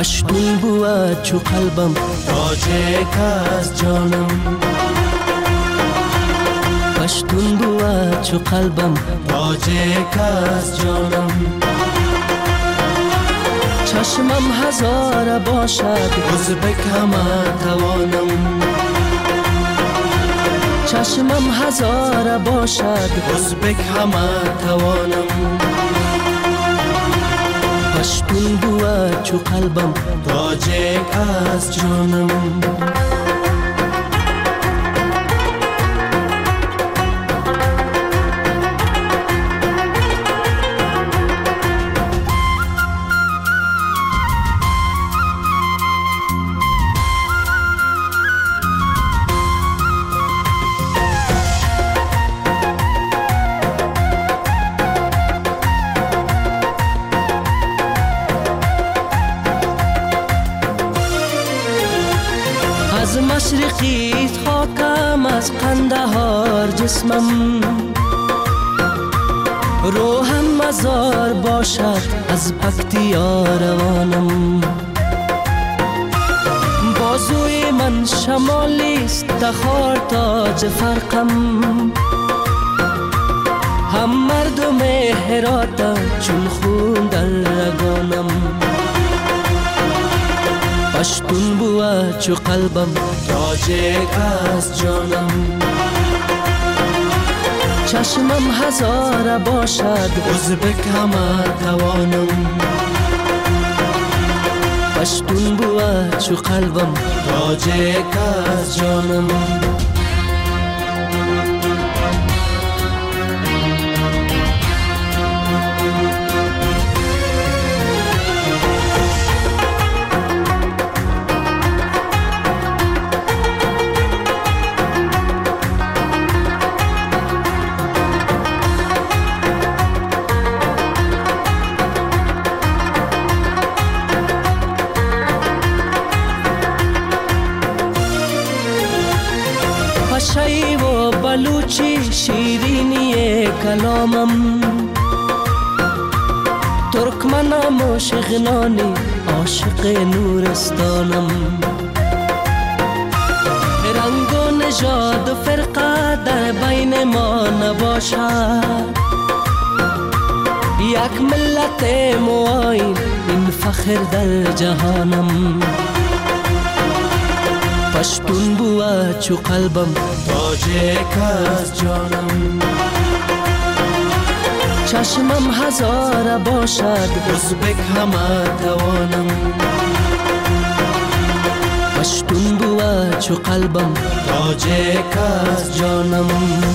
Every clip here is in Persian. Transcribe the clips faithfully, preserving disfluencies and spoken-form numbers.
پشتون بود چو قلبم تاجک از جانم، پشتون بود چو قلبم تاجک از جانم. چشمم هزار باشد ازبک همه توانم، چشمم هزار باشد ازبک همه توانم. پشتون بود چو قلبم تاجک از جانم. از مشرقیت خاکم، از قندهار جسمم، روحم مزار باشد از پکتیا روانم. بازوی من شمالیست تخار تاج فرقم، هم مردم هرات چون خون در رگانم. پشتون بود چو قلبم تاجک از جانم، چشمم هزار باشد ازبک همه توانم. پشتون بود چو قلبم تاجک از جانم. شی و بلوچی شیرینی کلامم، ترکمنم و شغنانی عاشق نورستانم. رنگ و نژاد و فرقه در بین ما نباشد، یک ملت موین این فخر در جهانم. پشتون بود چو قلبم تاجک از جانم، چشمم هزار باشد ازبک همه توانم. پشتون بود چو قلبم تاجک از جانم.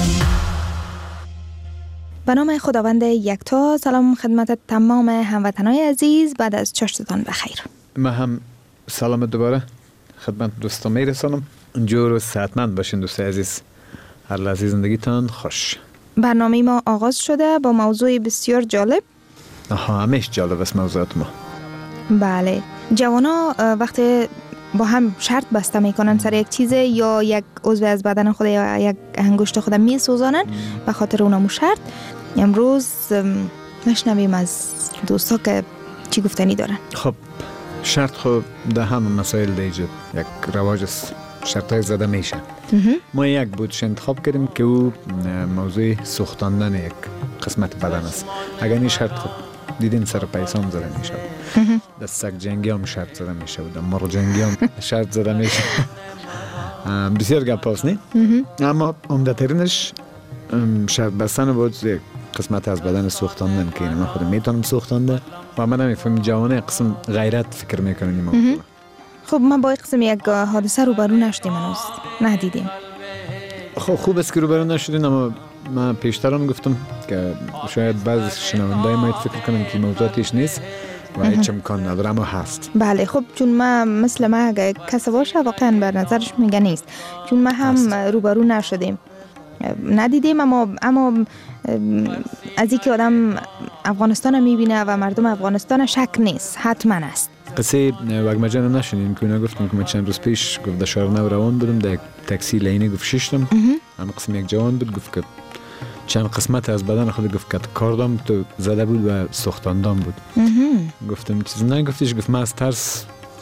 به نام خداوند یکتا. سلام خدمت تمام هموطنان عزیز، بعد از چاشتتان بخیر. من هم سلام دوباره خدمت دوستان میرسانم. جور و صحتمند باشین دوست عزیز، هر لحظه زندگیتان خوش. برنامه ما آغاز شده با موضوع بسیار جالب. آها، همیشه جالب است موضوعات ما. بله، جوانا وقتی با هم شرط بسته میکنن سر یک چیز یا یک عضو از بدن خود یا یک انگشت خود میسوزانن به خاطر اونمو شرط. امروز نشنویم از دوستا که چی گفتنی دارن. خب شرط خب ده همه مسائل دیجه یک رواج است، شرط های زده میشه. ما یک بودش انتخاب کردیم که او موضوع سوختاندن یک قسمت بدن است. اگر این شرط خب دیدین سر پیسان زده میشه، در سگ جنگی هم شرط زده میشه، در مرغ جنگی هم شرط زده میشه. بسیار گپ هست نی؟ اما عمده ترینش شرط بستن بود یک قسمت از بدن سوختاندن که من خودم میتونم سوختانده و من نمیفهم جوانه قسم غیرت فکر میکنیم. خب ما با قسم یک حادثه روبرو نشدیم، هنوز ندیدیم. خب خوب است که روبرو نشدین، اما من پیشترم گفتم که شاید بعض شنوندای ما فکر کنن که موضوعاتش نیست و هیچ امکان نداره، اما هست. بله خب چون ما مثل ما اگه کسی باشه واقعا بر نظرش میگه نیست، چون ما هم روبرو نشدیم ندیدیم، اما اما از اینکه آدم افغانستان میبینه و مردم افغانستان شک نیست، حتما است. قصه وگمجان نشنیدیم که اونا گفتم که من چند روز پیش گفت در شهرنو روان بودم، در تاکسی لینی گفت ششتم، اما قسم یک جوان بود گفت که چند قسمت از بدن خود گفت که کاردام تو زده بود و سوختاندام بود. گفتم چیز نه، گفتیش گفت من از ترس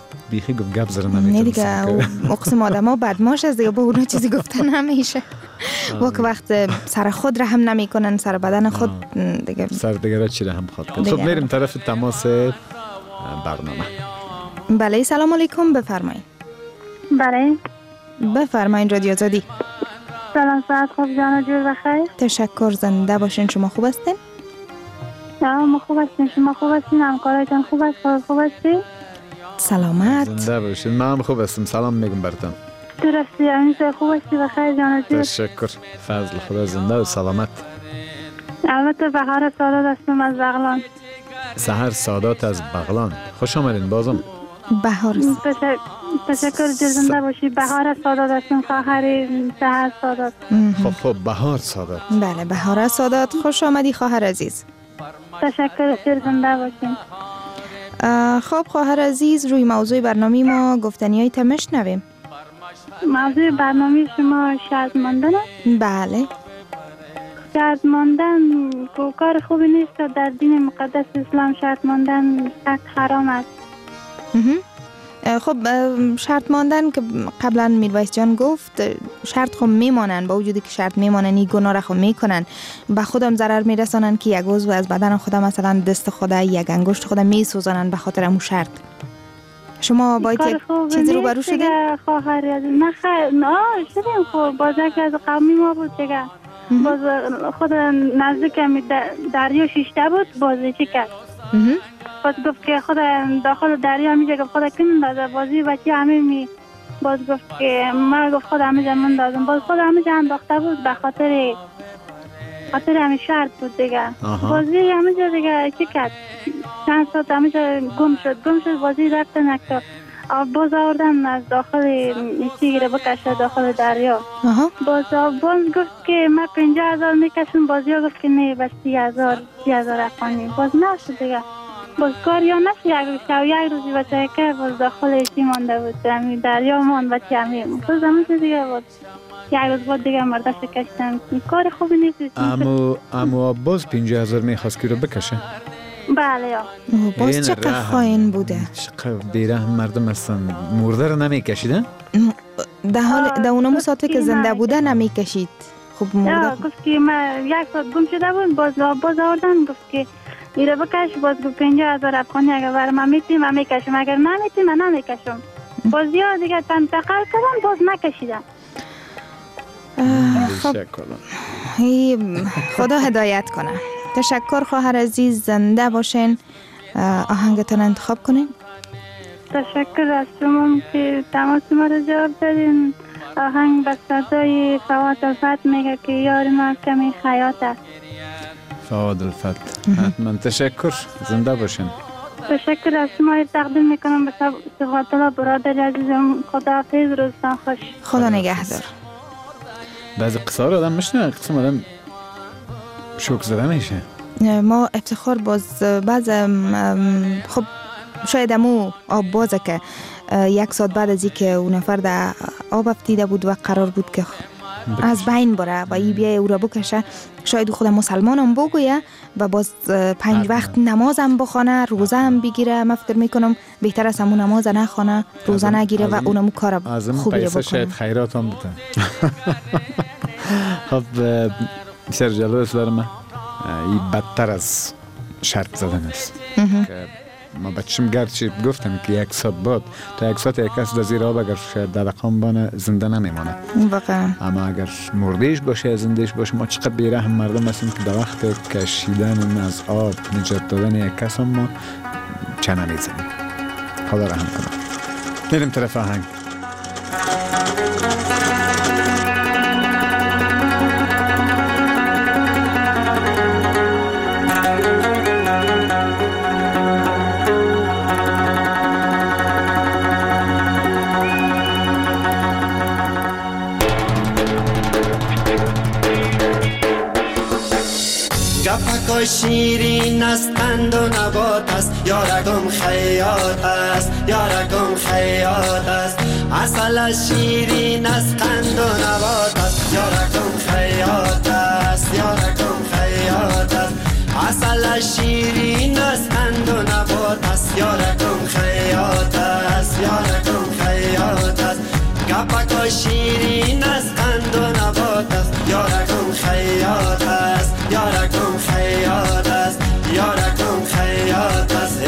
بیخی گفت گپ زر نه نمیتونم. دیگه اقسم آدم ها بدماش از دیگه با اونا چیزی گفتن نمیشه. و که وقت سر خود رحم نمی کنن سر بدن خود دیگه سر دیگه را چی رحم خود کرد. دیگه. خب میریم طرف تماس برنامه. بله سلام علیکم بفرمایید. بله بفرمایید رادیو آزادی. سلام ساعت خوب جان جور بخیر. تشکر زنده باشین. شما خوب هستین؟ نه ما خوب هستیم. شما خوب هستین؟ همکارایتان خوب است؟ خود خوب هستی؟ سلامت. زنده باشین. من هم خوب هستم. سلام میگم براتون. تو راستی امیسا خوب هستی بخیر جان جور؟ تشکر. فضل خدا زنده و سلامت. البته بهار سعادت هستم از بغلان. سحر سادات از بغلان. خوش آمدین بازم. بهار تشکر تشکر جور زنده باشی. بهار سعادت هستم خواهر سحر سعادت. خب خب بهار سادات. بله بهار سادات خوش آمدی خواهر عزیز. تشکر جور زنده باشین. خب خواهر عزیز روی موضوع برنامه ما گفتنی های تمش نویم. موضوع برنامه شما شرط ماندن است؟ بله شرط ماندن کار خوبی نیست. در دین مقدس اسلام شرط ماندن سخت حرام است. خب شرط ماندن که قبلا میرویس جان گفت شرط خود میمانن، با وجودی که شرط میمانن این گناه را خود میکنن، به خودم ضرر میرسانن که یک عضو از بدن خودم مثلا دست خود یک انگشت خود میسوزانن به خاطر امو شرط. شما باید یک چیزی رو برو شدین؟ خواهر نه خیر نه شدیم. خب بازک از قومی ما بود دیگه. باز خود نزدیک دریا شیشته بود. بازی چی کرد؟ باز گفت که خود داخل دریا میشه گفت خود کنن دازه بازی بچه همه می باز گفت که ما گفت خود همه جان من دازم. باز خود همه جان انداخته بود به خاطر خاطر همه شرط بود دیگه. بازی همه جا دیگه چی کرد؟ چند ساعت همه جا گم شد گم شد بازی رفت نکتا. باز آوردن از داخل چی گیره بکشه داخل دریا. باز باز گفت که من پنجه هزار میکشم. بازی ها گفت که نه بس سی هزار سی هزار افغانی. باز نشد دیگه. باز کار یا نشد. یک شو یک روزی بچه که باز داخل چی مانده بود همی دریا ماند بچه همی باز همه چه دیگه باز یک روز بعد دیگه مرده شکشتن. کار خوبی نیست. امو امو باز پنجه هزار میخواست که رو بکشه. بله یا باز چقدر خواهین بوده. چقدر بیره مردم هستن. مرده رو نمیکشیدن؟ در حال در اونمو ساعته که زنده بوده نمیکشید. خب مرده گفت که من یک ساعت گم شده بود. باز باز آوردن گفت که ایره بکش. باز گفت پنجه هزار افغانی اگر برای من میتیم من میکشم اگر نمیتیم من نمیکشم. باز یا دیگه تنتقل کردن باز نکشیدن. خب خدا هدایت کنه. تشکر خواهر عزیز زنده باشین. آهنگتون انتخاب کنین. تشکر از شما که تماس ما رو جواب دادین. آهنگ به صدای فواد الفت میگه که یار ما کمی خیاط است. فواد الفت حتما تشکر زنده باشین. تشکر از شما تقدیم میکنم به صفات الله برادر عزیزم. خداحافظ روزتان خوش. خدا نگهدار. بعضی قصار آدم میشنه قسم آدم شوک زده میشه. ما افتخار باز بعض خب شاید امو آب بازه که یک ساعت بعد از اینکه اون نفر در آب افتیده بود و قرار بود که از بین بره و ای بیای او را بکشه، شاید خود مسلمان هم بگویه و باز پنج وقت نماز هم بخونه، روزه هم بگیره. من فکر میکنم بهتر است همون نماز نخونه، روزه نگیره و اونمو کار خوبی بکنه. شاید خیرات هم بده. خب بسیار جلو اسلام این بدتر از شرط زدن است. ما بچم گرچه گفتم که یک ساعت بعد تا یک ساعت یک کس در زیر آب اگر شاید در رقم بانه زنده نمیمانه واقعا. اما اگر مردهش باشه زندهش باشه ما چقدر بیرحم مردم هستیم که در وقت کشیدن از آب نجات دادن یک کس هم ما چه نمیزنیم. خدا رحم کنه. میریم طرف آهنگ. گپکا شیرین است قند و نبات است یارکم خیاط است یارکم خیاط است عسل شیرین است قند و نبات است یارکم خیاط است یارکم خیاط است عسل شیرین است قند و نبات است یارکم خیاط است گپک شیرین از قند و نبات است، یارکم خیاط است، یارکم خیاط است، یارکم خیاط است.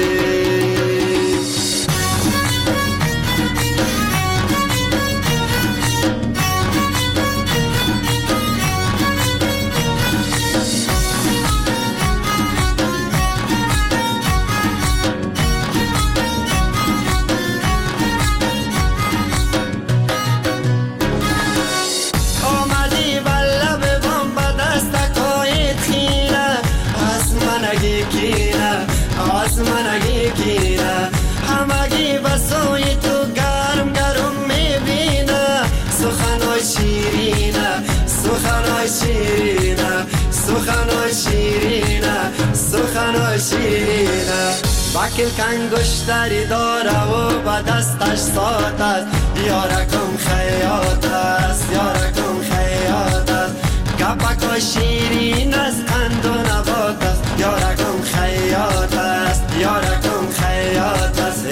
آسمانگی کینه همگی بسوی تو گرم گرم میبینه، سخنای شیرینه سخنای شیرینه سخنای شیرینه سخنای شیرینه. بکل کنگشتری داره و با دستش سات است، یارکم خیاط است، یارکم خیاط است. گپک شیرین از قند و نبات است، یارکم خیاط است، یارکم خیاط است.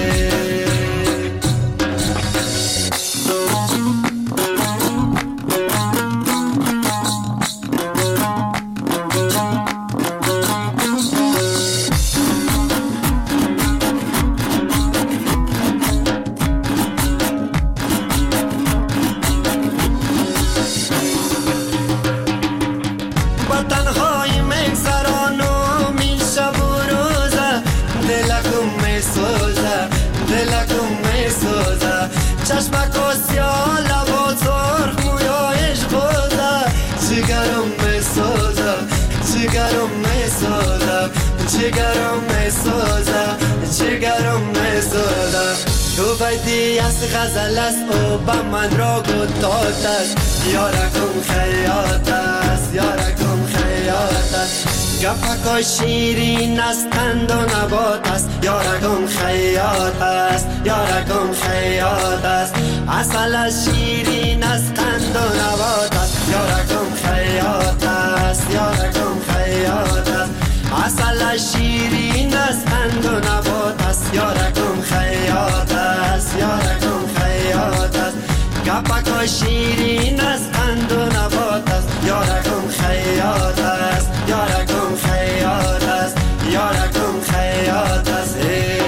چشمک و سیاه لبا سرخ مویایش بوده، جگرم میسوزه جگرم میسوزه جگرم میسوزه جگرم میسوزه. تو بیتی از غزل است او با من را گتات است، یارکم خیاط است، یارکم خیاط است. گپک شیرین از قند و نبات است، یارکم خیاط است، یارکم خیاط است. عسل شیرین از قند و نبات است، یارکم خیاط است، یارکم خیاط است. عسل شیرین از قند و نبات است، یارکم خیاط است، یارکم خیاط است. گپک شیرین از قند و نبات است، یارکم خیاط است، یارکم خیاط است، یارکم خیاط است.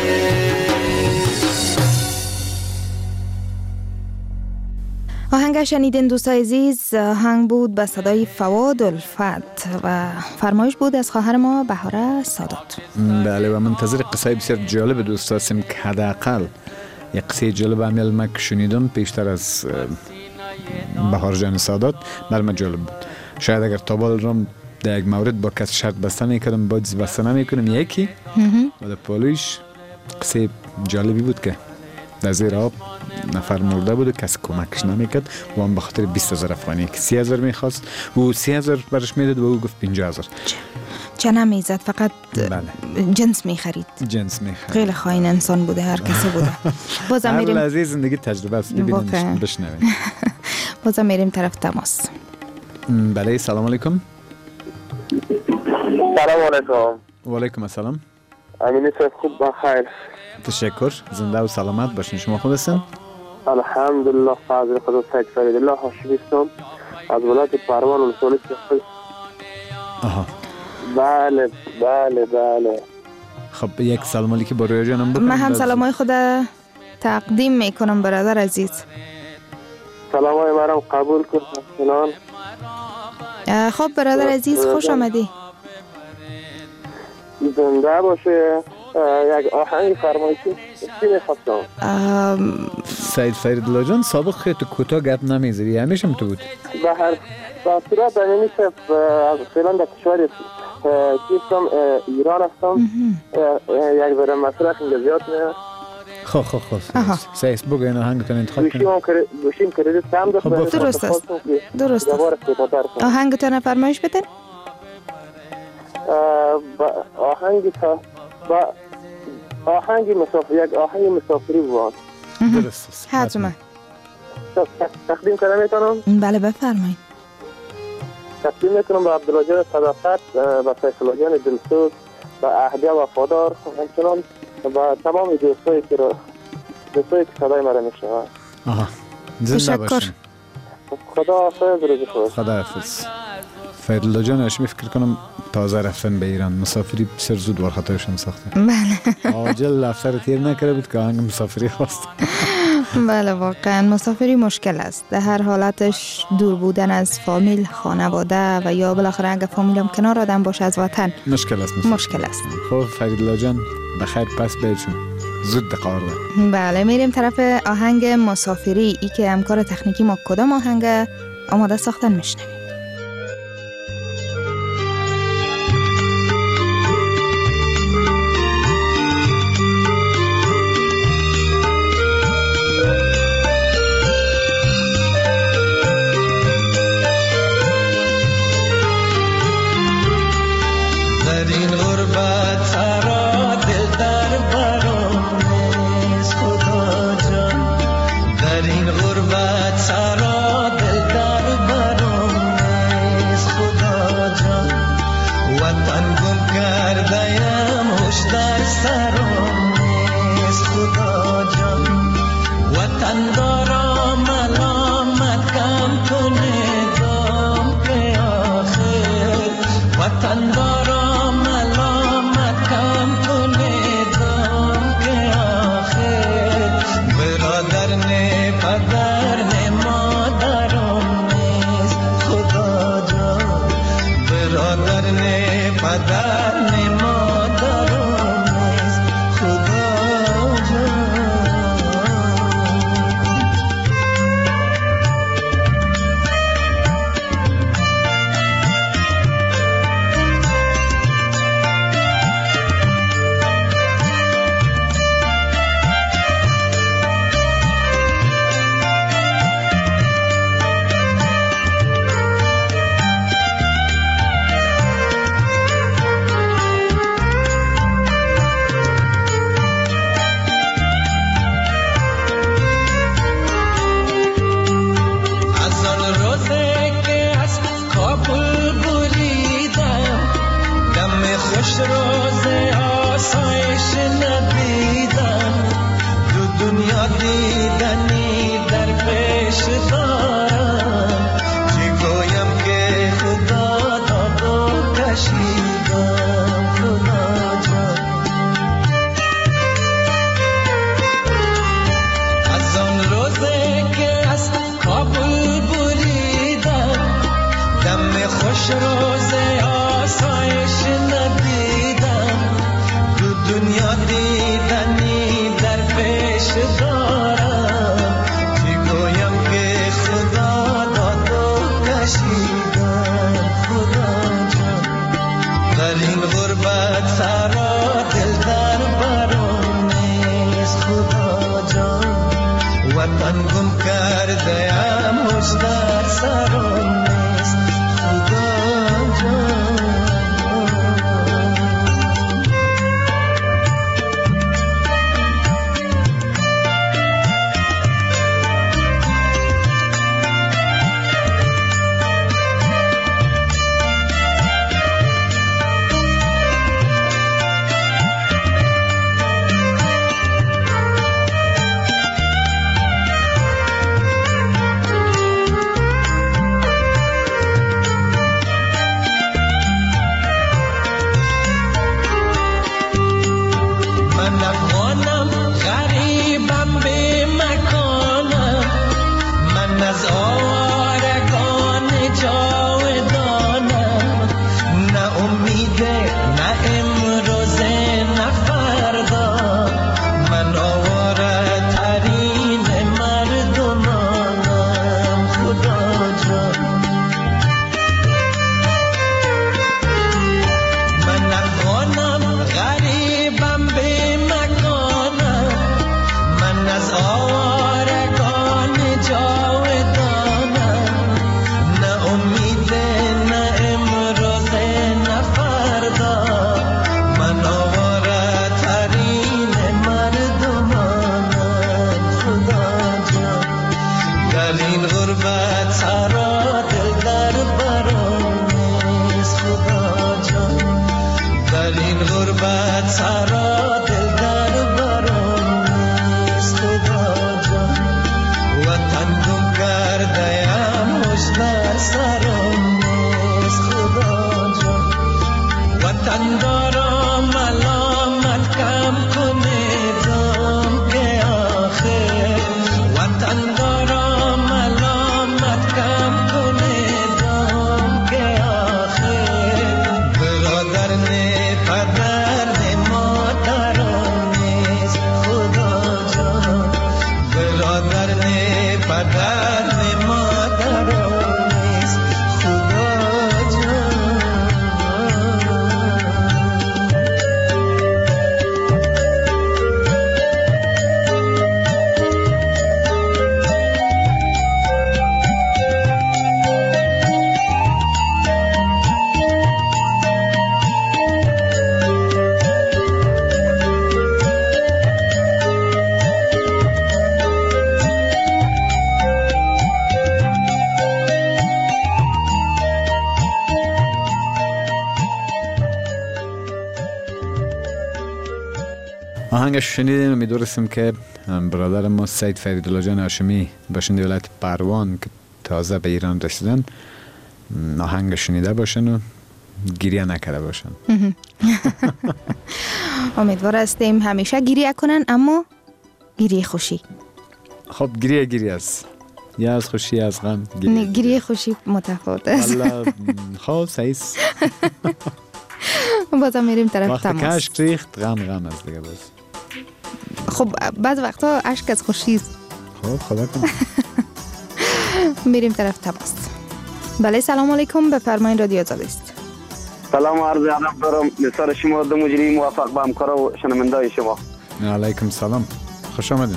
آهنگ شنیدین دوستای عزیز، آهنگ بود به صدای فواد الفت و فرمایش بود از خواهر ما بهاره سادات. بله و منتظر قصه بسیار جالب دوست هستیم که حداقل یک قصه جالب امیل من که شنیدم پیشتر از بهار جان سادات بر من جالب بود. شاید اگر تابال رم در یک مورد با کس شرط بسته میکردم باید بسته نمیکنم یکی و در پالویش قصه جالبی بود که در زیر آب نفر مرده بود و کس کمکش نمیکرد و هم بخاطر بیست هزار افغانی که سی هزار میخواست و سی هزار برش میداد و او گفت پنجاه هزار چه نمیزد، فقط بله. جنس میخرید جنس میخرید. خیلی خاین انسان بوده، هر کسی بوده. بازم میریم هر لحظه زندگی تجربه است، ببینیم بشنویم. بازم میریم طرف تماس. بله سلام علیکم. سلام علیکم. و علیکم السلام. امین صاحب خوب بخیر. تشکر، زنده و سلامت باشین. شما خوب هستین؟ الحمدلله، فضل خدا سید فرید الله هاشمی هستم از ولایت پروان ولسوالی سیستان. آها بله بله بله. خب یک سلام علیکی با رویا جانم بکنم. من هم سلامای خود تقدیم میکنم برادر عزیز. سلامای مرم قبول کن حسنان. خب برادر عزیز خوش آمدی. زنده باشه. یک آهنگ فرمایشی چی میخواستم؟ سید فرید الله جان سابق خیلی تو کوتاه گپ نمیزدی، همیشه هم تو بود. به هر صورت همیشه از فعلا در کشور چیستم ایران هستم. یک ذره مصرف اینجا زیاد نه. خب خب خب سیس بگو این آهنگتون انتخاب کنید. گوشیم کردید سم دست. درست است درست است. آهنگتون فرمایش بدن. آهنگی تا با آهنگی مسافر یک آهنگ مسافری بود. درست است. حتما. تقدیم کنم میتونم؟ بله بفرمایید. تقدیم میکنم به عبدالله جان صداقت، به فیصل جان دلسوز، به اهدیه وفادار، همچنان به تمام دوستایی که دوستایی که صدای مرا میشنوند. آها تشکر. خدا حافظ. روز خوش. خدا حافظ. فیدالله جان هاشمی فکر کنم تازه رفتن به ایران، مسافری بسیار زود وارخطایشان ساخته. بله. عاجل افسر تیر نکرده بود که آهنگ مسافری خواست. بله واقعا مسافری مشکل است، در هر حالتش دور بودن از فامیل، خانواده و یا بالاخره اگه فامیل هم کنار آدم باشه از وطن مشکل است. مسافر. مشکل است. خب فیدالله جان بخیر پس بیچون زود دقار ده. بله میریم طرف آهنگ مسافری. ای که همکار تکنیکی ما کدام آهنگ آماده ساختن میشنویم. وطن وطن دارم ملامت کم کنه دام که آخر وطن دارم ملامت کم کنه دام که آخر برادر نه پدر نه مادرم نیست خدا جان برادر نه پدر نه مادرم نیست خدا جان. آهنگش شنیدیم. امیدوارستم که برادر ما سید فریدالله جان هاشمی باشند ولایت پروان که تازه به ایران رسیدن آهنگ شنیده باشن و گریه نکرده باشن. امیدوار هستیم همیشه گریه کنن، اما گریه خوشی. خب گریه گریه است، یا از خوشی یا از غم. نه گریه خوشی متفاوت است. والله خب صحیح است. بازم میریم طرف تماس. وقتی اشک ریخت غم غم است دیگه. باز خب بعض وقتا اشک از خوشی است. خب خدا کنه. میریم طرف تماس. بله سلام علیکم، بفرمایید رادیو آزاد است. سلام و عرض ادب دارم نثار شما دو مجری موفق به همکارا و شنوندای شما. علیکم سلام، خوش آمدین.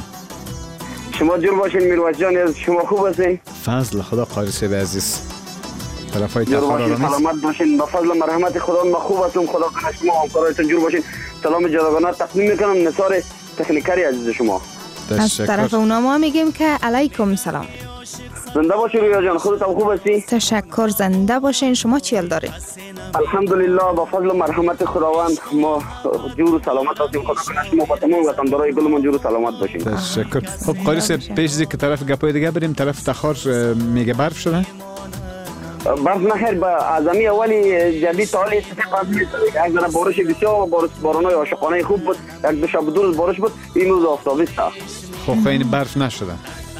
شما جور باشین میروز جان، از شما خوب هستین؟ فضل خدا قارسی به عزیز. طرفای جور تخار باشین، سلامت باشین، با فضل مرحمت خدا ما خوب هستم. خدا کنه شما همکارایتون جور باشین. سلام جداگانه تقدیم میکنم نثار تکنیکری عزیز شما. از طرف اونا ما میگیم که علیکم سلام. زنده باشی رویا جان، خودت خوب هستی؟ تشکر، زنده باشین. شما چی حال دارین؟ الحمدلله با فضل و مرحمت خداوند ما جور و سلامت هستیم. خدا کنه شما با تمام وطندارای گلمون جور و سلامت باشین. تشکر. خب قاریس پیش از که طرف گپای دیگه بریم، طرف تخار میگه برف شده؟ برف نخیر با اعظمی اولی جدید تا حالی سطح برف نیست. یک دونه بارش بسیار بارش بارانای عاشقانه خوب بود، یک دو شب دو روز بارش بود، این روز آفتابی است. خب خیلی برف نشده؟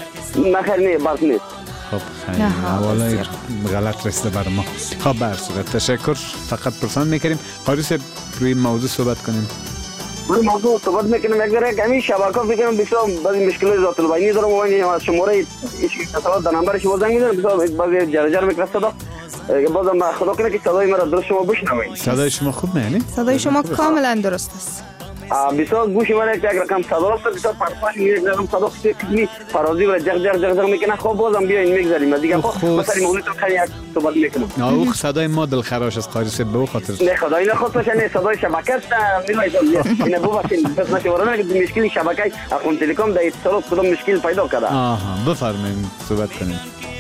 نخیر نه برف نیست. خب خیلی حوالا غلط رسیده بر ما. خب برف شده. تشکر. فقط پرسان میکنیم قاریس روی موضوع صحبت کنیم. روی موضوع صحبت میکنیم. یک ذره کمی شبکه فکر کنم بسیار بعضی مشکلات ذات البینی دارم و من شماره اتصالات در نمبر شما زنگ میزنم، بسیار بعضی جرجر میکنه صدا. بازم خدا کنه که صدای مرا درست شما بشنوید. صدای شما خوب نه؟ صدای شما کاملا درست است. بسیار گوش من یک رقم صدا است، بسیار پرپاش یک رقم صدا کمی فرازی و جغ جغ جغ جغ میکنه. خب بازم بیاین میگذاریم دیگه. خب مثلا موضوع تو خیلی صحبت میکنم. اوه صدای ما دلخراش است قاریس به او خاطر. نه خدای نه خودش نه صدای شبکه است. میگم اینا بو واسین پس نشه ورانه که مشکلی شبکه اخون تلکام در اتصالات کدام مشکل پیدا کرده. آها بفرمایید صحبت کنید.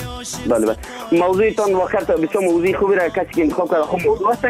بله بله موضوعتان وقت بسیار موضوع خوبی را کسی که انتخاب کرده خوب موضوع است.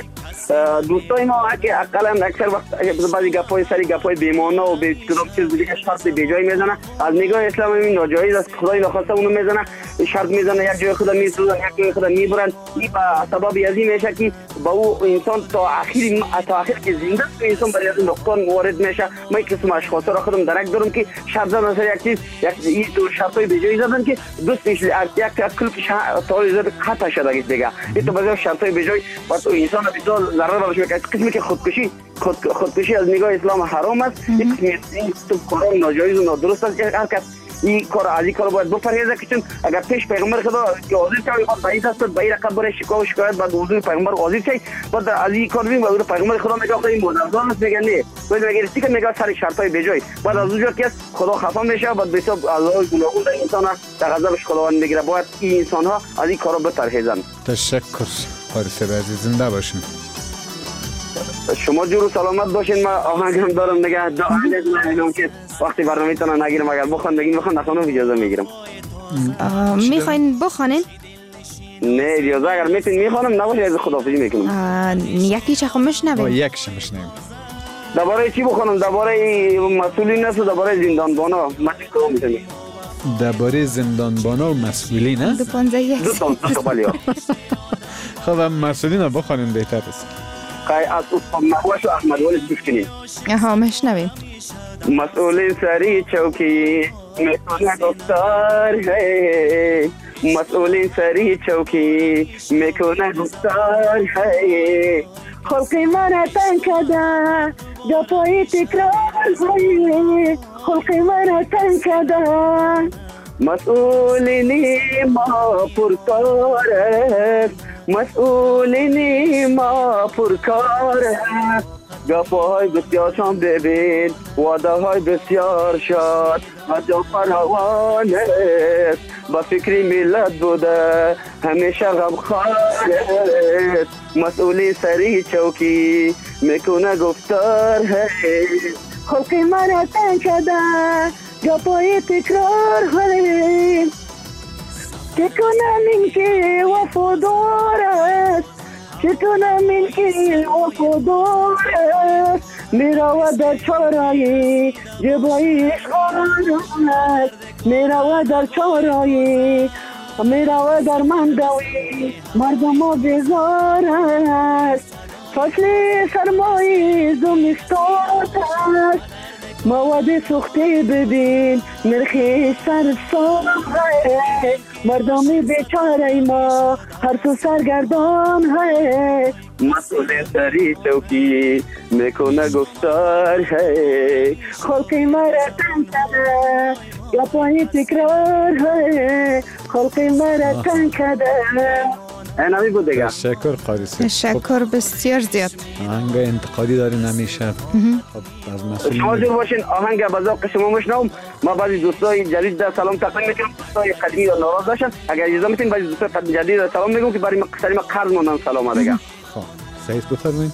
دوستای ما اگه اقلا اکثر وقت بعضی گپای سری گپای بی‌معنی و به کدام چیز دیگه شرط به جای میزنه، از نگاه اسلامی این ناجایز است. خدای نخواسته اونو میزنه، شرط میزنه، یک جای خدا میسوزن، یک جای خدا میبرن. این به سبب ازی میشه که با او انسان تا آخری تا آخر که زنده است انسان برای از نقطان وارد میشه. ما یک قسم اشخاص را خودم درک دارم که شرط زدن سر یک چیز یک این دو شرطای به جای زدن که دوستش یک کل که تا زد خطا شده دیگه. این تو بعضی شرطای به جای با تو انسان بسیار ضرر براش میکنه. قسمی که خودکشی خود خودکشی از نگاه اسلام حرام است. این قسمی تو کار ناجایز و نادرست است. هر کس این کار از این کار باید بپرهیزه که چون اگر پیش پیغمبر خدا که حاضر شوی خود بعید است به این رقم برای شکوه و شکایت بعد حضور پیغمبر حاضر شوی بعد از این کار ببین بعد پیغمبر خدا میگه خدا این مدرزان است میگه نه باید میگه سی که میگه سر شرطای بجای بعد از اونجا که خدا خفا میشه بعد بسیار الله گناهگون انسان در غضبش خداوند میگیره. باید این انسان ها از این کارا بپرهیزن. تشکر قاریس عزیز، زنده باشین. شما جور و سلامت باشین. ما آهنگم دارم دیگه دعا میکنم که وقتی برنامه تون نگیرم اگر بخوام بگین بخوام نخونم اجازه میگیرم. میخواین بخونین؟ نه اجازه اگر میتونین میخوانم نباشه از خداحافظی میکنم. یکی چه خمش نبین. یک شمش نبین. درباره چی بخونم؟ درباره مسئولین است و درباره زندانبانا مچ کدوم میتونی؟ درباره زندانبانا و مسئولین است؟ دو پانزده یک. دو تا دو تا بله. خب مسئولین رو بخونین بهتر است. قای از استاد نحوش و احمد ولی بشکنیم. آها مشنویم. مسئول سری چوکی میکنه گفتار ہے، مسئول سری چوکی میکنه گفتار ہے، خلقی من تن کده جپای تکرار ہے، خلقی من تن کده مسئولینی ما پرکار است، مسئولینی ما پرکار است، گفه های بسیار شان ببین، وعده های بسیار شاد و جا فراوان است، با فکری ملت بوده همیشه غمخوار است، مسئولی سری چوکی میکنه گفتار ہے، خلقی من تن کده جپای تکرار ہے، که کنم این که وفادار است، که کنم این که وفادار است، میرود در چارایی جبایی اشغال است، میرود در چارایی میرود در مندوی مردم ها بیزار است، فصل سرمایی زمستان است، مواد سختی ببین نرخی سر سال ہے، مردمی بیچاره ما هر سو سرگردان ہے، مسئول سری چوکی میکنه گفتار ہے، خلقی مرا تن کده گپای تکرار ہے، خلقی مرا تن کده. اینمی بود دیگه. تشکر قاری صاحب. تشکر بسیار زیاد. آهنگ انتقادی داری نمیشه. خب از مسئول شما جور باشین آهنگ با ذوق شما مشنوم. ما بعضی دوستای جدید در سلام تقدیم میکنم، دوستای قدیمی رو ناراض داشتن، اگر اجازه میتین بعضی دوستای قدیمی جدید رو سلام میگم که برای ما قصری ما قرض موندن سلام دیگه. خب سعید بفرمایید.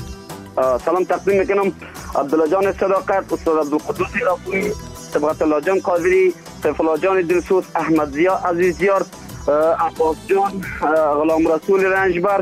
سلام تقدیم میکنم عبدالله جان صداقت، استاد عبدالقدوس رافعی، صبغت الله جان قادری، سیف الله جان دلسوز، احمد ضیا عزیزیار، عباس جان، غلام رسول رنجبر،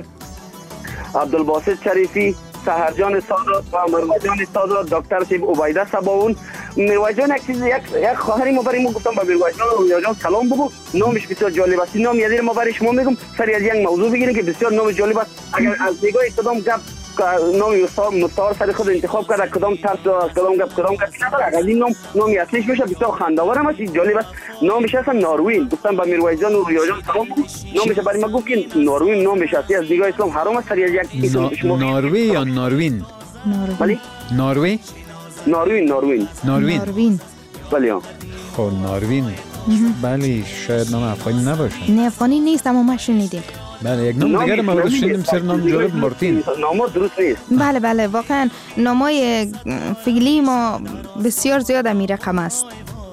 عبدالباسط شریفی، سحر جان سادات و مروه جان سادات، دکتر سیب عبیده سباون. مروه جان یک چیز یک یک خواهری ما برای ما گفتم با مروه جان و رویا جان سلام بگو، نامش بسیار جالب است. نام یادی ما برای شما میگم، سری از یک موضوع بگیریم که بسیار نام جالب است. اگر از نگاه کدام گپ نام مستعار سر خود انتخاب کرده، کدام طرز کدام گپ کدام گپ نداره، اگر این نام نامی اصلیش بشه بسیار خنده‌آور هم است، جالب است. نامش اصلا ناروین. گفتم با مروه جان و رویا جان سلام بگو، نامش برای ما گفت که ناروین نامش است. از نگاه اسلام حرام است سری از یک اسم شما. ناروی یا ناروین؟ ولی ناروی؟ ناروین ناروین ناروین ناروین ولی خب ناروین بله شاید نام افغانی نباشه. نه افغانی نیست اما ما شنیدیم. بله یک نام دیگر ما رو شنیدیم سر نام جالب مارتین. نام درست نیست. بله بله واقعا نامای فعلی ما بسیار زیاد امیر رقم است.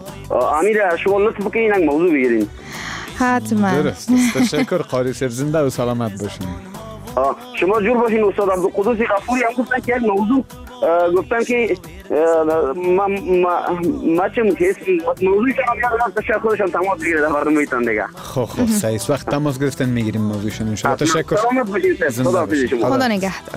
امیر شما لطف بکنین یک موضوع بگیرین. حتما. درست. تشکر قاری صاحب، زنده و سلامت باشین. شما جور باشین. استاد عبدالقدوس غفوری هم گفتن که یک موضوع گفتن که ما ما ما چه میشه موضوعی که من تشکر خودشان تماس بگیره در برنامه تان دیگه. خب خب سعید وقت تماس گرفتن میگیریم موضوعشون ان شاء الله. تشکر. سلامت باشید. خدا حافظ. خدا نگهدار.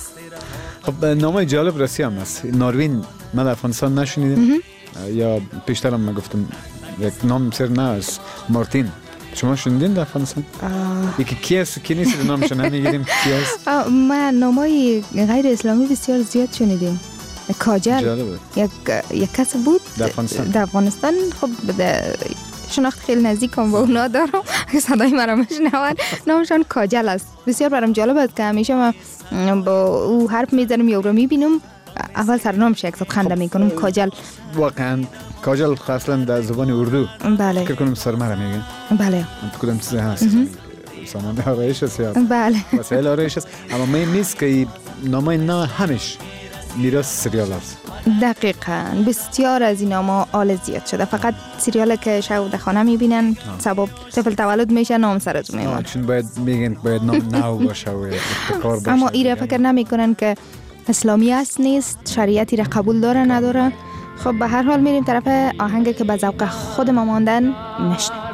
خب نامای جالب رسی هم است. ناروین من در افغانستان نشنیدم یا پیشترم من گفتم یک نام سر نه است مارتین. شما شنیدین در افغانستان؟ یکی کی است کی نیست نامش نمیگیریم کی است؟ ما نامای غیر اسلامی بسیار زیاد شنیدیم. کاجل یک یک کس بود در افغانستان. در افغانستان خب شناخت خیلی نزدیک هم با اونا دارم که صدای مرا میشنون. نامشان کاجل است. بسیار برام جالب است که همیشه من با او حرف میزنم یا او رو میبینم اول سرنامش یک صد خنده میکنم. کاجل واقعا کاجل اصلا در زبان اردو بله فکر کنم سرمرا میگن. بله انت کدام چیزی هست سامان آرایش است یا بله وسایل آرایش است. اما مهم نیست که نامای نه همش میراث سریال است. دقیقاً بسیار از این نام‌ها آل زیاد شده. فقط سریالی که شب در خانه میبینن سبب طفل تولد میشه نام سر از میمونه. چون باید میگن باید نام نو باشه و ابتکار باشه. اما ایره فکر نمیکنن که اسلامی است نیست، شریعتی را قبول داره نداره. خب به هر حال میریم طرف آهنگی که به ذوق خود ما ماندن نشنویم.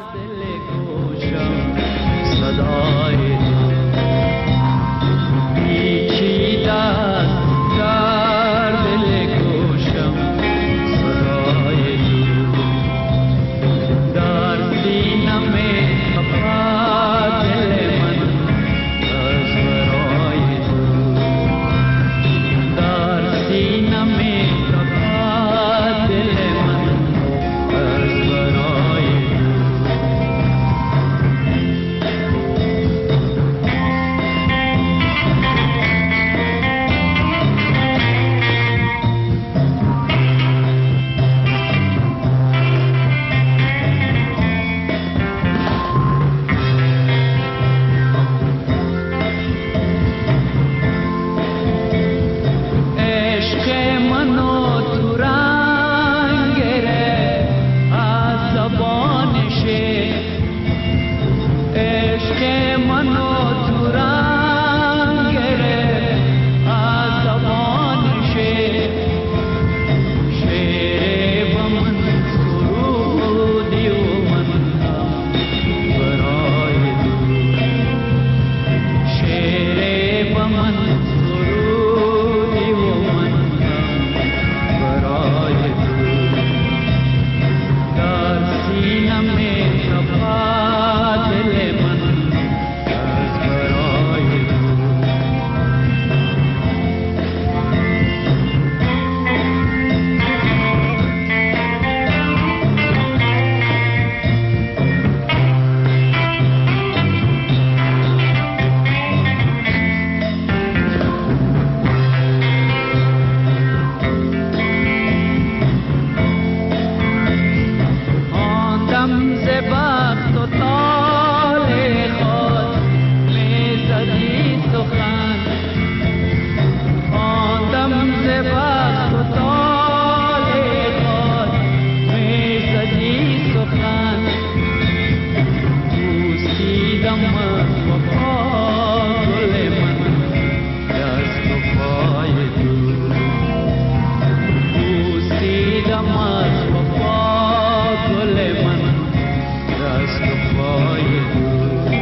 دلم از وفا گل من دست و پای دو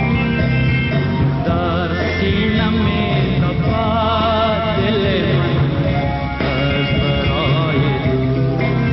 در سینم می تپد دل من از برای دو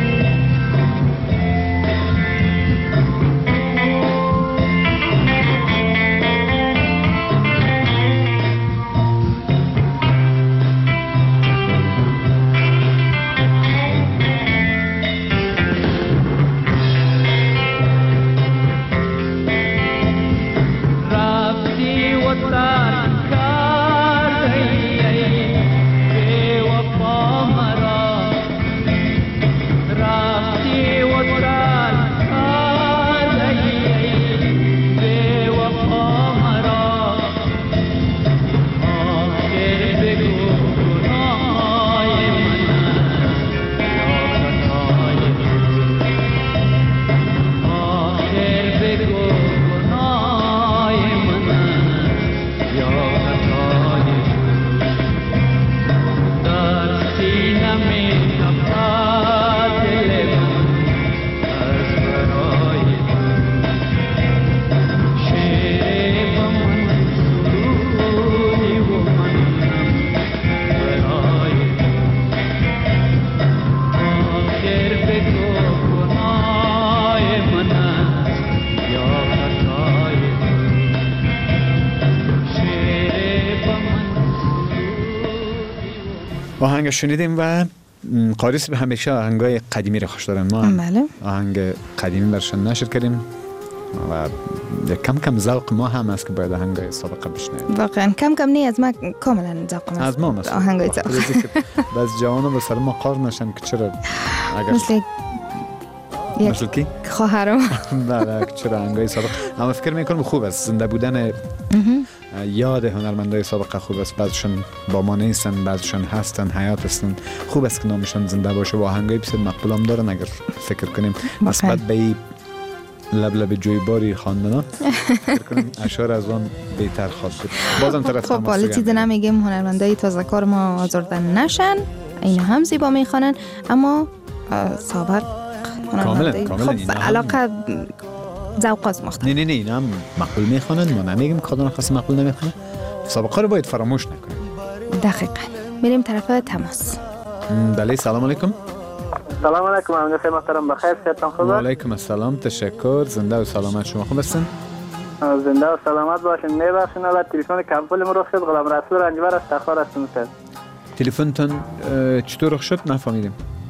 آهنگ شنیدیم و قاریس به همیشه آهنگای قدیمی رو خوش دارن. ما هم بله. آهنگ قدیمی برشان نشر کردیم و کم کم ذوق ما هم است که باید آهنگای سابقه بشنویم. واقعا کم کم نی از ما کاملا ذوق ما از ما مثلا آهنگای ذوق بعض جوانا به سر ما قار نشن که چرا اگر مثل مثل کی؟ خواهرم بله چرا آهنگای سابقه اما فکر میکنم خوب است زنده بودن یاد هنرمندای سابقه خوب است. بعضشون با ما نیستن بعضشون هستن حیات هستن خوب است که نامشون زنده باشه و آهنگای بسیار مقبول هم دارن اگر فکر کنیم نسبت به این لب لب جویباری خواندنا فکر کنیم اشعار از آن بهتر خواهد بود. بازم طرف خب حالا چیزی نمیگیم هنرمندای تازه کار ما آزرده نشن اینا هم زیبا میخوانن اما سابق کاملا کاملا خب علاقه ذوق از مختلف نه نه نه اینا هم مقبول میخوانن ما نمیگیم کدام خاص مقبول نمیخوانن سابقه رو باید فراموش نکنیم. دقیقاً. میریم طرف تماس. بله سلام علیکم. سلام علیکم آقای خیلی محترم بخیر صحتتان خوبه؟ و علیکم السلام تشکر زنده و سلامت شما خوب هستین؟ زنده و سلامت باشین. میبخشین حالا تلفن کمپل ما رخ شد غلام رسول رنجبر از تخار هستم سر. تلفنتون چطور رخ شد نفهمیدم.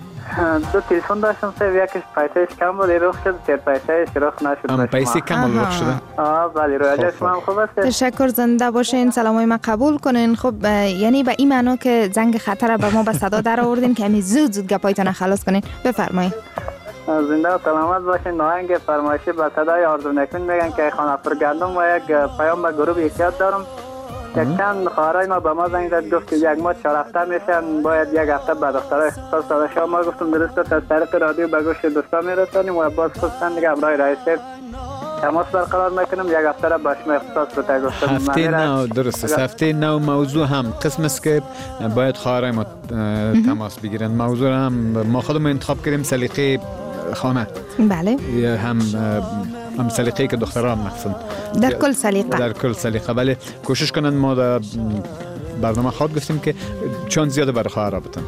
دو تلفن داشتم سر یکیش پیسهش کم بود رخ شد تر پیسهش رخ نشد. ام پیسه کم رخ شده. آه بله روی شما هم خوب است. تشکر زنده باشین سلامای ما قبول کنین. خب یعنی به این معنا که زنگ خطر به ما به صدا در آوردین که همین زود زود گپایتون خلاص کنین. بفرمایید. زنده و سلامت باشین. آهنگ فرمایشی به صدای آرزو نکن میگن که خانه فرگندم و یک پیام به گروه یکیات دارم. یک چند خواهرای ما به ما زنگ زد گفت که یک ماه چهار هفته میشن باید یک هفته به دخترای اختصاص داده شما. ما گفتم درست است از طریق رادیو به گوش دوستا میرسانیم و باز خودتان دیگه همراه رئیس تماس برقرار میکنم یک هفته را به شما اختصاص بده گفتم. هفته نو درست است. هفته نو موضوع هم قسم است که باید خواهرای ما تماس بگیرن. موضوع هم ما خودمون انتخاب کردیم سلیقه خانه. بله. هم هم سلیقه‌ای که دخترها هم نخصن در کل سلیقه در کل سلیقه ولی کوشش کنن ما در برنامه خود گفتیم که چون زیاده برای خواهرها بتن.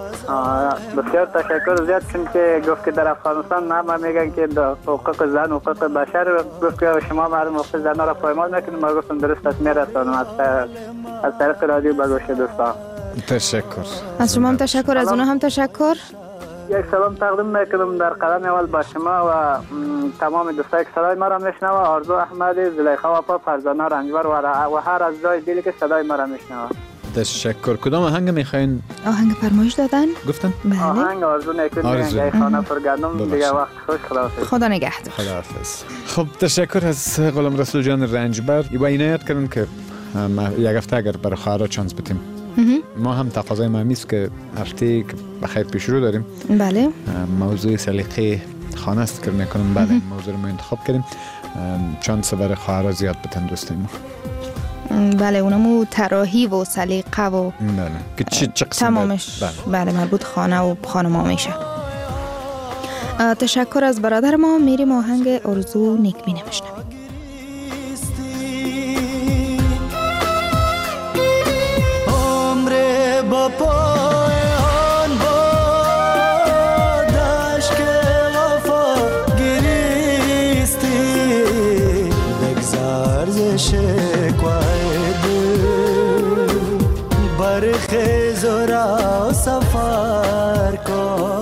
بسیار تشکر زیاد چون که گفت که در افغانستان همه میگن که حقوق زن حقوق بشر گفت که شما مردم حقوق زنها را پایمال نکنید. ما گفتم درست است میرسانم از از طریق رادیو به گوش دوستان. تشکر از شما هم تشکر از اونها هم تشکر. یک سلام تقدیم میکنم در قدم اول با شما و تمام دوستایی که صدای ما را میشنوه. آرزو احمدی زلیخا وفا فرزانه رنجبر و هر از جای دلی که صدای ما را میشنوه. تشکر. کدام آهنگ میخواین؟ آهنگ فرمایش دادن؟ گفتن؟ بله. آهنگ آرزو نکن میگن خانه فرگندم دیگه وقت خوش. خداحافظ. خدا نگهدار. خداحافظ. خب تشکر از غلام رسول جان رنجبر. و عنایت کردن که یک هفته اگر برای خواهرها چانس بدیم. ما هم تقاضای ما است که هفته که بخیر پیش رو داریم. بله. موضوع سلیقه خانه است که میکنم. بله موضوع رو ما انتخاب کردیم چانس برای خواهرها زیاد بتن دوستای ما. بله اونمو طراحی و سلیقه و بله که چه چه قسم تمامش بله. بله مربوط خانه و خانم ها میشه. تشکر از برادر ما. میریم آهنگ آرزو نیکبینی بشنویم. عمر با پای آن بادش که وفا گریستی بگذار ز شکوای دل برخیز و را سفر کن.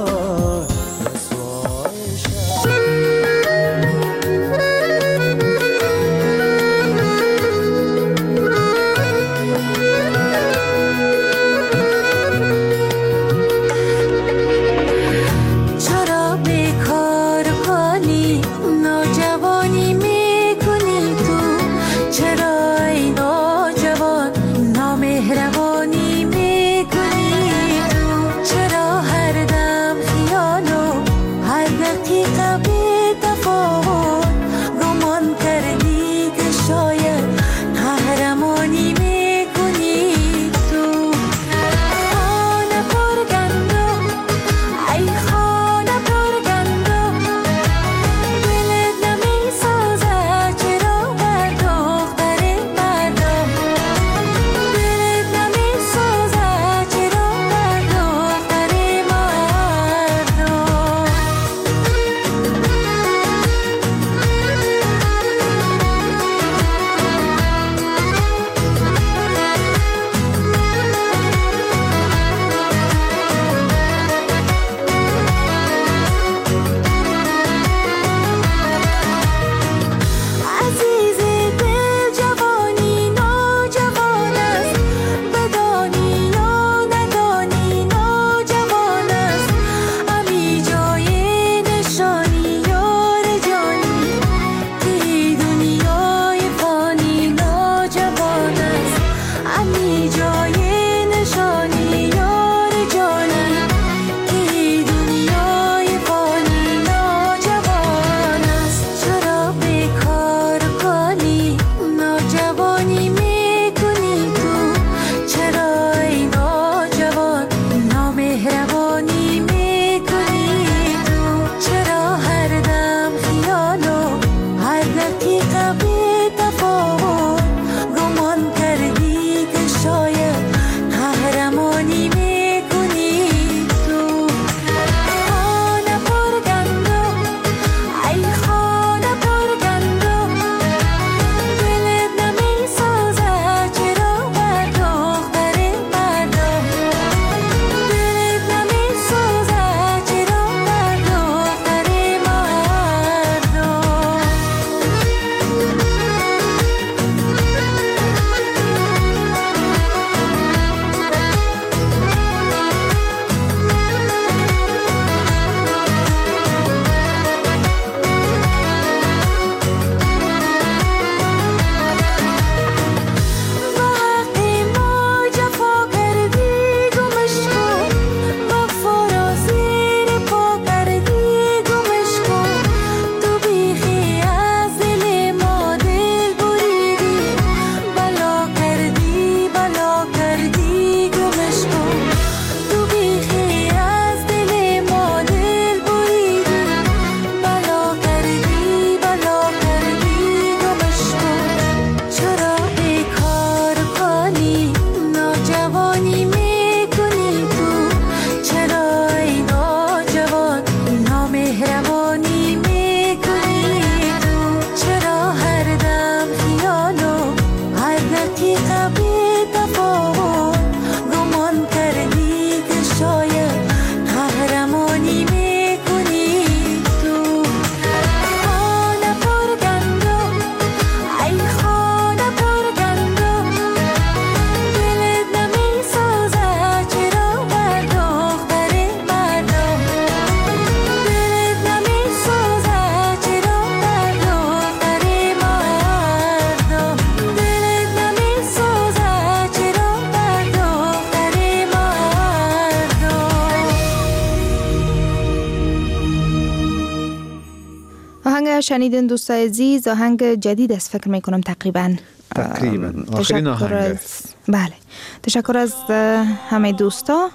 شنیدین دوستای عزیز، آهنگ جدید است فکر میکنم تقریبا تقریبا آخرین آهنگ از... بله، تشکر از همه دوستا.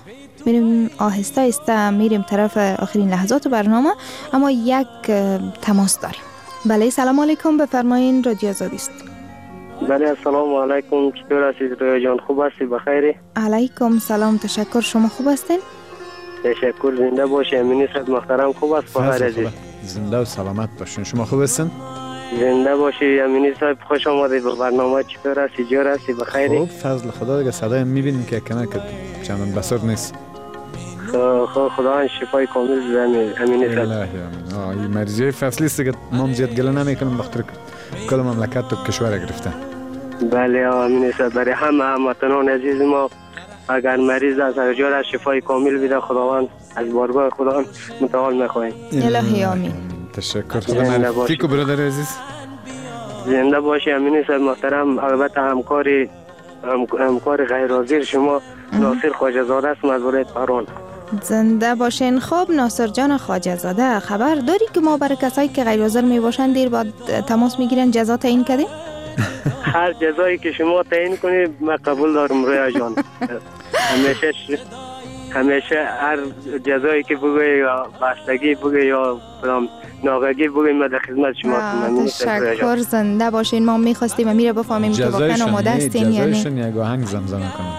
میریم آهسته آهسته میریم طرف آخرین لحظات برنامه، اما یک تماس داریم. بله سلام علیکم، بفرمایین، رادیو آزادی است. بله السلام علیکم، چطور هستید رویا جان؟ خوب هستی؟ بخیری؟ علیکم سلام، تشکر. شما خوب هستین؟ تشکر، زنده باشی. امینی صاحب محترم خوب است؟ بخیر عزیز، زنده و سلامت باشین. شما خوب هستین؟ زنده باشی امینی صاحب، خوش آمدی به برنامه. چطور هستی؟ جور هستی؟ بخیری؟ خوب، فضل خدا دیگه. صدای میبینیم که کمک چندان بسر نیست. خدا خدا شفای کامل بده امینی صاحب. الله آمین. این مریضی فصلی است که ما زیاد گله نمیکنیم، بخاطر کل مملکت و کشور گرفتن. بله امینی صاحب، برای همه هموطنان عزیز ما اگر مریض است اگر جور از شفای کامل بده خداوند، از بارگاه خداوند متعال میخواهیم. الهی آمین. تشکر. خدا معرفی کو برادر عزیز. زنده باشی امینی صاحب محترم. البته همکاری همکار غیر حاضر شما ناصر خواجه زاده است از ولایت پروان. زنده باشین. خب ناصر جان خواجه زاده، خبر داری که ما برای کسایی که غیر حاضر می باشن دیر بعد تماس میگیرن جزا تعیین کردیم؟ هر جزایی که شما تعیین کنید من قبول دارم رویا جان. همیشه همیشه هر جزایی که بگوی یا بستگی بگوی یا ناغگی بگوی من در خدمت شما هستم. تشکر. زنده باشین. ما میخواستیم میره بفهمیم که واقعا آماده هستین یا نه. جزایشون یک آهنگ زمزمه کنم.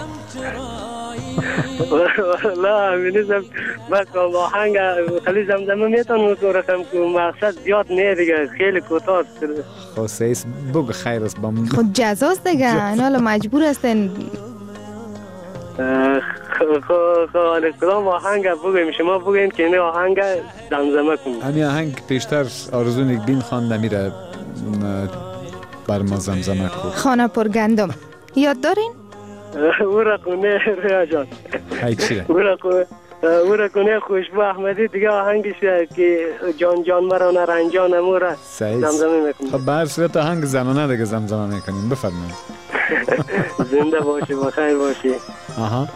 لا امینی صاحب من که آهنگ خیلی زمزمه میتونم رقم که مقصد زیاد نه دیگه، خیلی کوتاه است. خب سیس بگو خیر است با من. خود جزاست دیگه، حالا مجبور هستین. خب کدام آهنگ بگویم؟ شما بگویم که این آهنگ زمزمه کنیم. همین آهنگ پیشتر آرزو نیکبین خوانده میره بر ما زمزمه کن. خانه پر گندم یاد دارین؟ او را کنه ریا جان. های چیه؟ او را کنه او را کنه خوشبو احمدی دیگه آهنگش که جان جان مرا نرنجان امو را زمزمه میکنیم. خب به هر صورت آهنگ زنانه دیگه زمزمه میکنیم. بفرمایید. زنده باشی، بخیر باشی. آها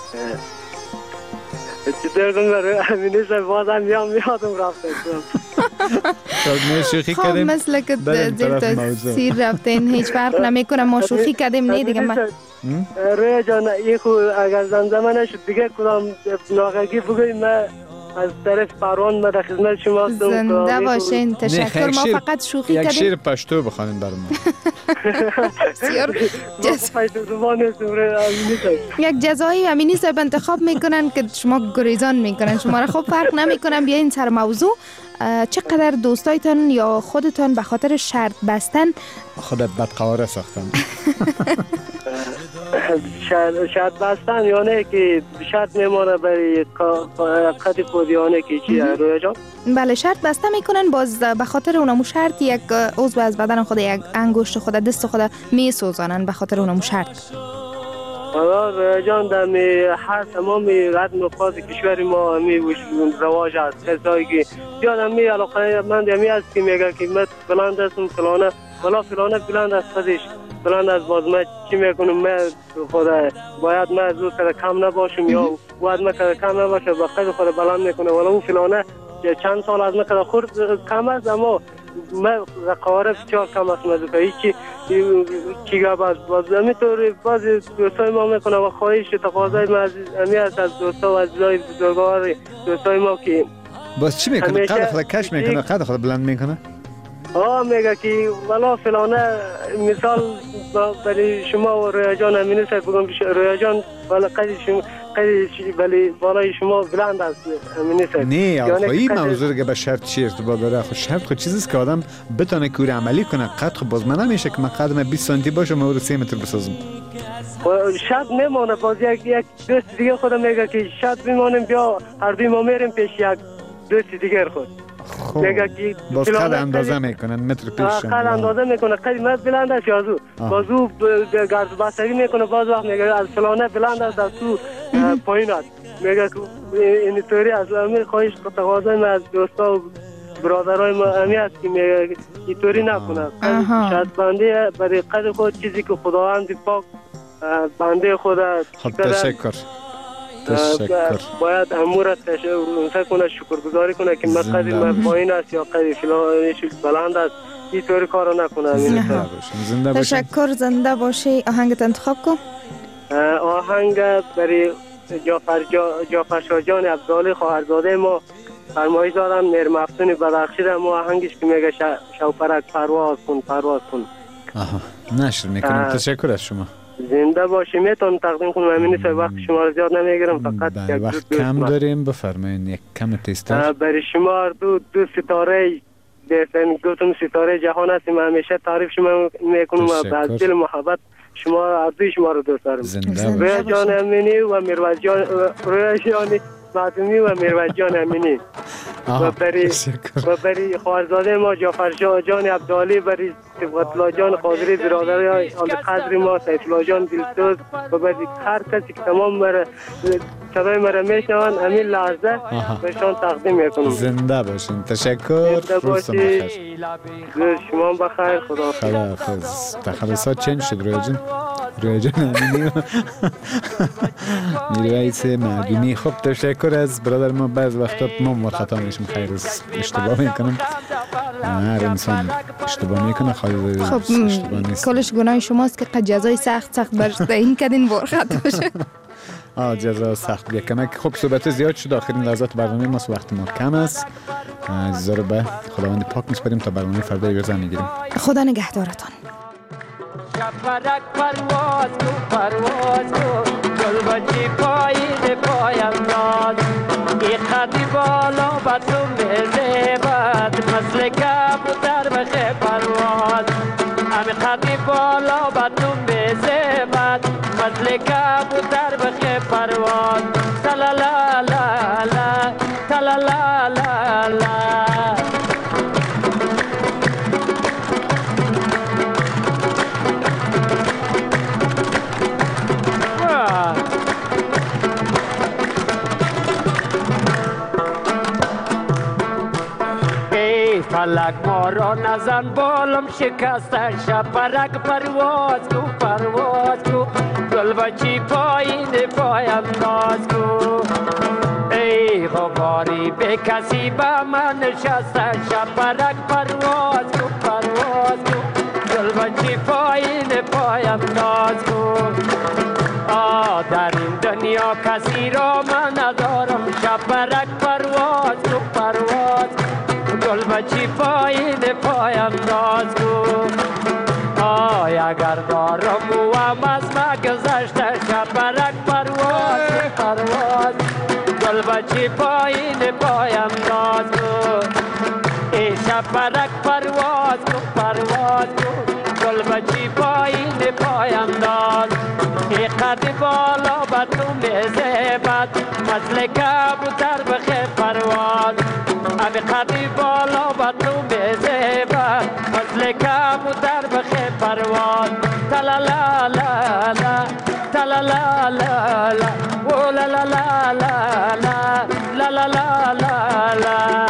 چطور کنم برای امینی صاحب بازم میام میادم رفته خب ما شوخی کردیم. خب مثل که زیر تاثیر رفتین هیچ فرق نمیکنه. ما شوخی کردیم نه دیگه. من رویا جان این خود اگر زمزمه نشد دیگه کدام ناغگی بگویم من از طرف پروان من در خدمت شما هستم. زنده باشین. تشکر. ما فقط شوخی کردیم. یک شعر پشتو بخوانید برای ما. یک جزایی امینی صاحب انتخاب میکنن که شما گریزان میکنن شما را. خب فرق نمیکنن. بیاین سر موضوع. چقدر دوستایتان یا خودتان به خاطر شرط بستن خودت بدقواره ساختن؟ شرط بستن یا نه که شرط میمانه برای قد خود یا نه که چی رویا جان؟ بله شرط بسته میکنن، باز به خاطر اونمو شرط یک عضو از بدن خود، یک انگشت خود، دست خود میسوزانن به خاطر اونمو شرط. حالا رویا جان در هر تمام رد نقاط کشور ما همی رواج هست. کسایی که زیاد همی علاقه مند همی هست که میگه که من بلند هستم فلانه ولا فلانه بلند است خودش بلند است، باز من چی میکنم؟ من خدا باید من از او کده کم نباشم یا باید من کده کم نباشه با قد خود بلند میکنه ولا اون فلانه چند سال از من کده خورد کم است اما من رقاره بسیار کم است مزوکه هیچی چیگه باز باز همینطور باز دوستای ما میکنه و خواهش تقاضای من همی است از دوستا و عزیزای بزرگوار دوستای ما که باز چی میکنه؟ قد خود کش میکنه؟ قد خود بلند میکنه؟ آه میگه که والا فلانه مثال برای شما و رویا جان امینی صاحب بگم رویا جان والا قدی شما قدی ولی بالای شما بلند است امینی صاحب. نه آخه این موضوع که به شرط چی ارتباط داره؟ خب شرط خود چیزیست که آدم بتونه کار عملی کنه. قد خب باز من نمیشه که من قدم بیست سانتی باشه من رو سه متر بسازم. شرط نمانه. باز یک یک دوست دیگه خودم میگه که شرط میمانیم بیا هر دوی ما میریم پیش یک دوست دیگر خود. خب باز قد اندازه میکنن متر پیش قد اندازه میکنه قد من بلند است یا زو باز او گرد بستگی میکنه. باز وقت میگه از فلانه بلند است از تو پایین است میگه که اینطوری از همین خواهش تقاضای من از دوستا و برادرای ما همی است که میگه اینطوری نکنه. شاید بنده برای قد خود چیزی که خداوند پاک بنده خود خب تشکر تشکر باید امور تشکر کنه شکرگزاری کنه که من قدی من پایین است یا قدی فلانش بلند است اینطوری کارو نکنه. تشکر. زنده باشی. آهنگت انتخاب کن. آهنگ برای جعفر جا جعفر شاه جان عبدالی خواهرزاده ما فرمایش دارن میر مفتون بدخشی را ما آهنگش که میگه شوپرک پرواز کن پرواز کن. آها نشر میکنم. تشکر از شما. زنده باشی. میتونم تقدیم کنم همین سه وقت شما رو زیاد نمیگیرم فقط یک وقت کم داریم بفرمایید یک کم تیستر. برای شما دو دو ستاره دیسن گفتم ستاره جهان هستیم همیشه تعریف شما میکنم و از دل محبت شما عبدی شما رو دوست دارم. رویا جان امینی و میروز جان رویا جان معدومی و میروز جان امینی و بری و بری خواهرزاده ما جعفر شاه جان عبدالی بری صفت جان قادری برادر آل قدر ما سیف الله جان دلسوز و بری هر کسی که تمام مر صدای مرا میشنوند همین لحظه بهشان تقدیم میکنم. زنده باشین. تشکر. روزتون بخیر. شما بخیر. خدا خداحافظ. تخلصات چنج شد رویا جان؟ رویا جان امینی میرویس معدومی. خب تشکر از برادر ما. بعض وقتا ما مرخطا میشیم خیر از اشتباه میکنم. هر انسان اشتباه میکنه خالی خب اشتباه نیست. کلش گناه شماست که جزای سخت سخت برش این کدین مرخطا باشه. آه جزا سخت بیا کمک. خب صحبت زیاد شد. آخرین لحظات برنامه ما وقت ما کم است. عزیزا رو به خداوند پاک میسپاریم تا برنامه فردا یوزا میگیریم. خدا نگهدارتان. شپرک پرواز کو پرواز کو گل بچی پایین پایم ناز ای خطی بالا با تو میزبد مثل کبوتر بخه پرواز امی خطی بالا با تو میزبد مثل کبوتر بخه پرواز تلالا لا لا تلالا لا لا فلک ما را نزن بالم شکسته شپرک پرواز کو پرواز کو گل بچی پایین پایم ناز کو ای غباری به کسی با من نشسته شپرک پرواز کو پرواز کو گل بچی پایین پایم ناز کو آه در این دنیا کسی را من ندارم شپرک پرواز کو پرواز گل بچی پایین پایم ناز کو آی اگر دارم و هم از ما گذشته شپرک پرواز پرواز گل بچی پایین پایم ناز کو ای شپرک پرواز کو پرواز کو گل بچی پایین پایم ناز ای قد بالا با تو میزبد مثل کبوتر بخه پرواز امی قدی بالا با تو میزبد مثل کبوتر بخه پرواز تلالا لا لا تلالا لا لا و لا لا لا لا لا لا لا لا لا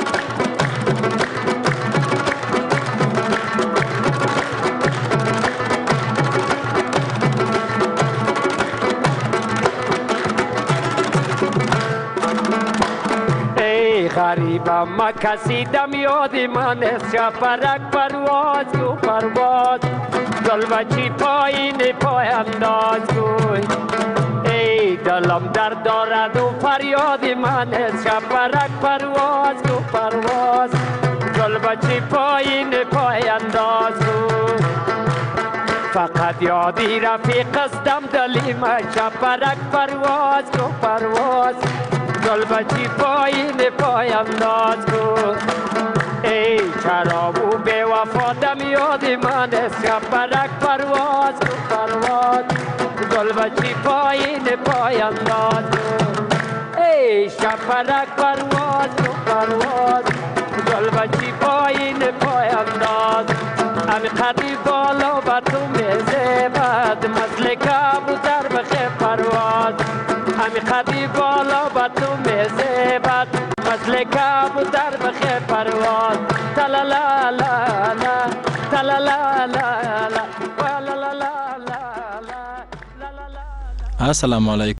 غریبم ما کسی دم یاد من است شپرک پرواز کو پرواز گل بچی پایین پایم ناز کن ای دلم درد دارد و فریاد من است شپرک پرواز کو پرواز گل بچی پایین پایم ناز کن فقط یادی رفیق استم دلی من شپرک پرواز کو پرواز گل بچی پایین پایم ناز کن ای شراب و بے وفا دم یاد من است شپرک پرواز کن پرواز گل بچی پایین پایم ناز کن ای شپرک پرواز کن پرواز گل بچی پایین پایم ناز امی قدی بالا با تو میزبد مثل کبوتر بخه پرواز امی قدی بالا با تو میزبد مثل کبوتر بخه پرواز تلالا لا لا تلالا لا لا السلام علیکم.